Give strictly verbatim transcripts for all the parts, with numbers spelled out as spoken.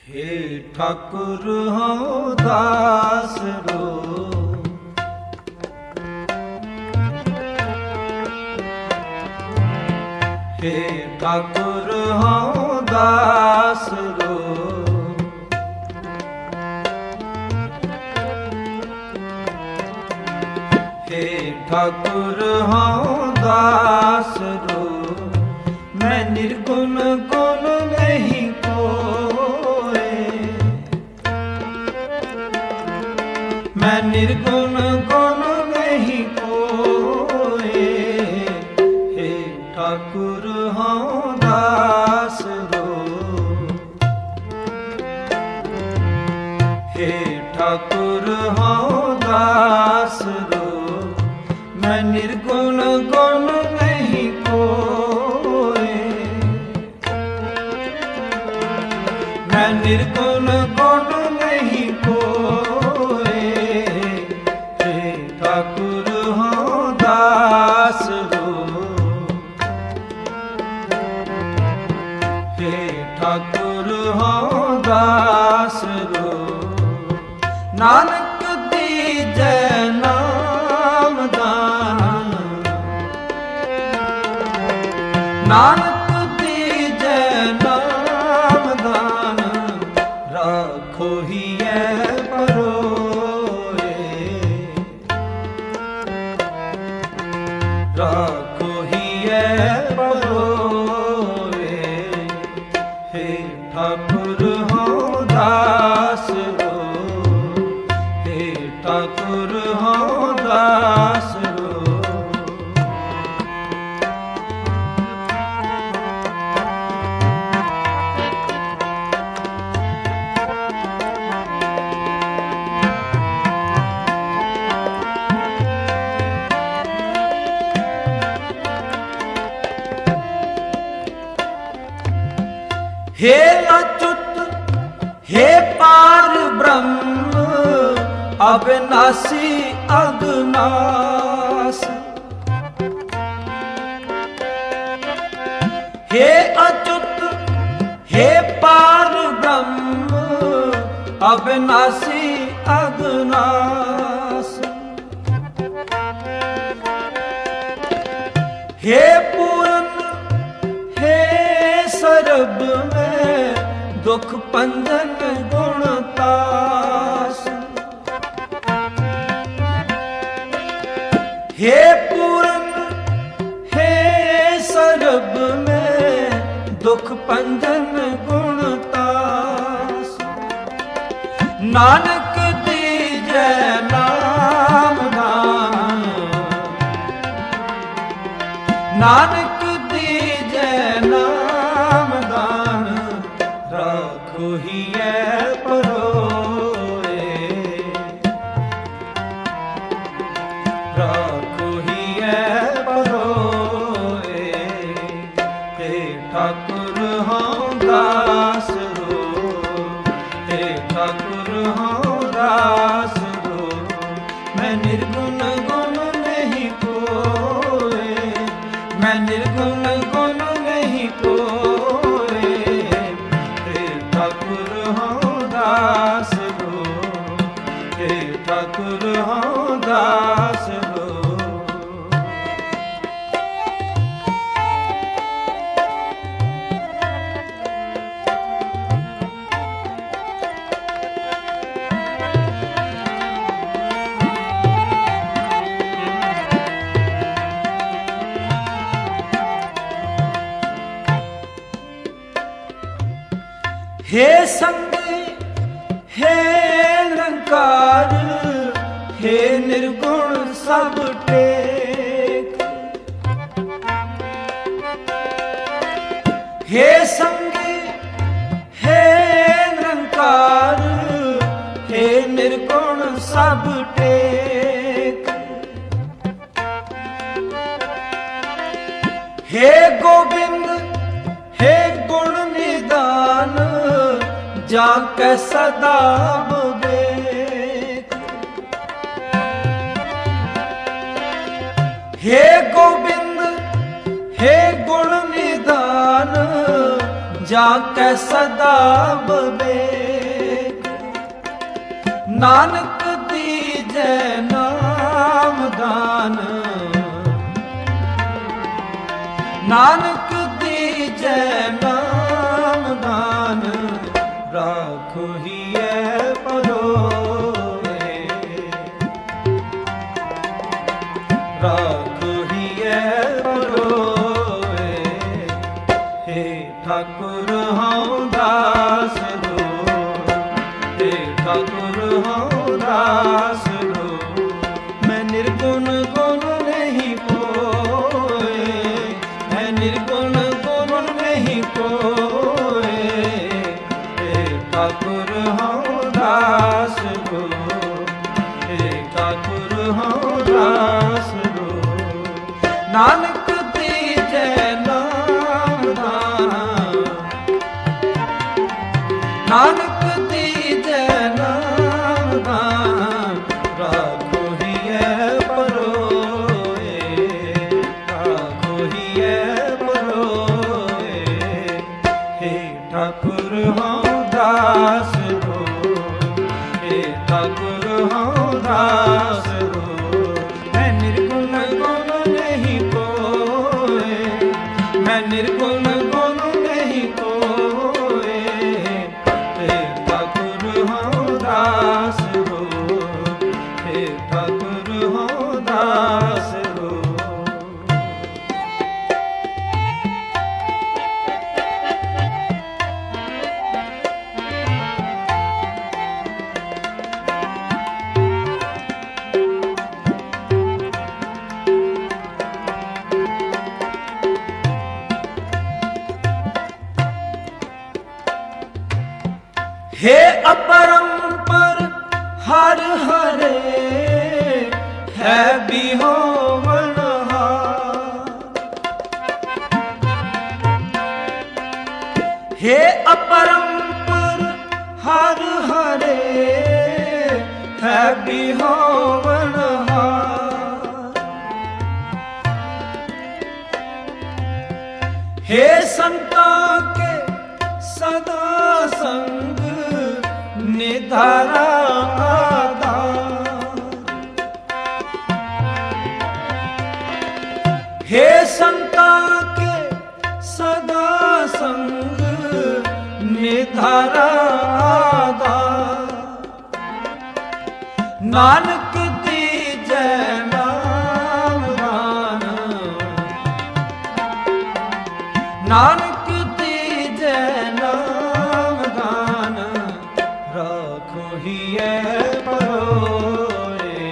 हे ठाकुर हूँ दास रो, हे ठाकुर हूँ दास रो, हे ठाकुर हूँ दास रो। मैं निर्गुण गुण नहीं कोय, मैं निर्गुण गुण नहीं कोय, हे ठाकुर हूँ दास रो, हे ठाकुर हूँ दास रो। मैं निर्गुण गुण नहीं कोय, मैं निर्गुण गुण नहीं कोय, हे ठाकुर हूँ दास रो, हे ठाकुर हूँ दास रो। नानक दीजै नाम दान, नानक दीजै नाम दान, राखो हियै परोए, राखो हियै परोए, हे ठाकुर हूँ दास रो, हे ठाकुर हूँ दास रो। हे अच्युत हे पार ब्रह्म अविनाशी अगनाश, हे अच्युत हे पार ब्रह्म अविनाशी अगनाश, हे पूर्ण हे सरब में दुख पंजन गुणतास, हे पूर्ण हे सरब में दुख पंजन गुणतास। नानक दीजै नाम दान, नानक दीजै नाम दान, राखो हियै परोए, राखो हियै परोए, हे ठाकुर हूँ दास रो, हे ठाकुर हूँ दास रो। मैं निर्गुण गुण नहीं कोय, मैं निर्गुण गुण नहीं कोय, हे ठाकुर हूँ दास रो, हे ठाकुर हूँ दास रो। हे संग हे निरंकार, हे निर्गुण सब टेक, हे संग हे निरंकार, हे निर्गुण सब टेक, हे गोविंद हे गुण निदान, जाके सदा विवेक, हे गोविंद हे गुण निदान, ਜਾ ਕੈ ਸਦਾ ਬਵੇਕ। ਨਾਨਕ ਦੀਜੈ ਨਾਮ ਦਾਨ, ਨਾਨਕ ਦੀਜੈ ਨਾਮ ਦਾਨ, ਰਾਖੋਹੀਐ ਪਰੋਏ। ਰਾਖੋਹੀਐ ਪਰੋਏ। ਹੇ ਠਾਕੁਰ ਹਉ ਦਾਸ ਹੋ, ਹੇ ਠਾਕੁਰ ਹਉ ਦਾਸ ਹੋ। ਮੈਂ ਨਿਰਗੁਣ ਗੁਣ ਨਹੀਂ ਕੋਏ, ਮੈਂ ਨਿਰਗੁਣ ਗੁਣ ਨਹੀਂ ਕੋਏ। ਹੇ ਠਾਕੁਰ ਹਉ ਦਾਸ ਹੋ, ਹੇ ਠਾਕੁਰ ਹਉ ਦਾਸ ਹੋ। ਨਾਨਕ ਦੀਜੈ ਨਾਮ ਦਾਨ, ਨਾਨਕ ਦੀਜੈ ਨਾਮ ਦਾਨ, ਰਾਖੋਹੀਐ ਪਰੋਏ। ਰਾਖੋਹੀਐ ਪਰੋਏ। ਹੇ ਠਾਕੁਰ ਹਉ ਦਾਸ ਹੋ, ਹੇ ਠਾਕੁਰ ਹਉ ਦਾਸ ਹੋ। ਮੈਂ ਨਿਰਗੁਣ ਗੁਣ ਨਹੀਂ ਕੋਏ, ਮੈਂ ਨਿਰਗੁਣ ਗੁਣ ਨਹੀਂ ਕੋਏ। ਹੇ ਠਾਕੁਰ ਹਉ ਦਾਸ ਹੋ, ਹੇ ਠਾਕੁਰ ਹਉ ਦਾਸ ਹੋ। हे अपरंपर हर हरे, है बिहोवनहार। हे अपरंपर हर हरे, है बिहोवनहार। हे संता के सदा संग, निधारा आधार। हे संता के सदा संग, निधारा आधार। नानक दीजै नाम दान, नानक दीजै नाम दान, राखोहीऐ परोए।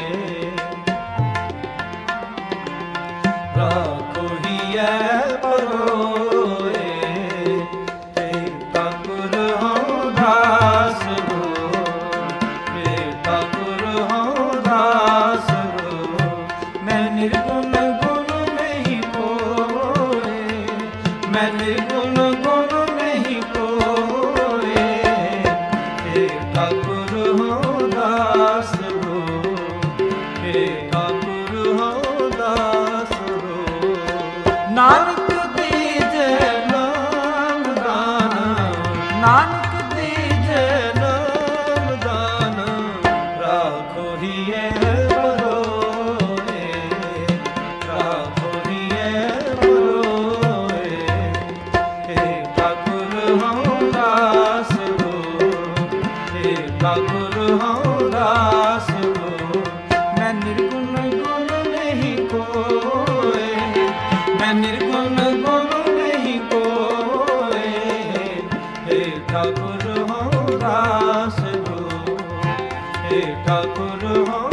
राखोहीऐ परोए। हे ठाकुर हउ दास हो, हे ठाकुर हउ दास हो। मैं निर्गुण गुण नहीं कोए, मैं निर्गुण गुण नहीं कोए। हे ठाकुर हउ दास हो, हे ठाकुर हउ दास हो। नानक दीजै नाम दान, नानक दीजै नाम दान, राखोहीऐ परोए। राखोहीऐ परोए। हे ठाकुर हउ दास हो, हे ठाकुर हउ दास हो। मैं निर्गुण गुण नहीं कोए, मैं निर्गुण गुण नहीं कोए। हे ठाकुर हउ दास हो, हे ठाकुर हउ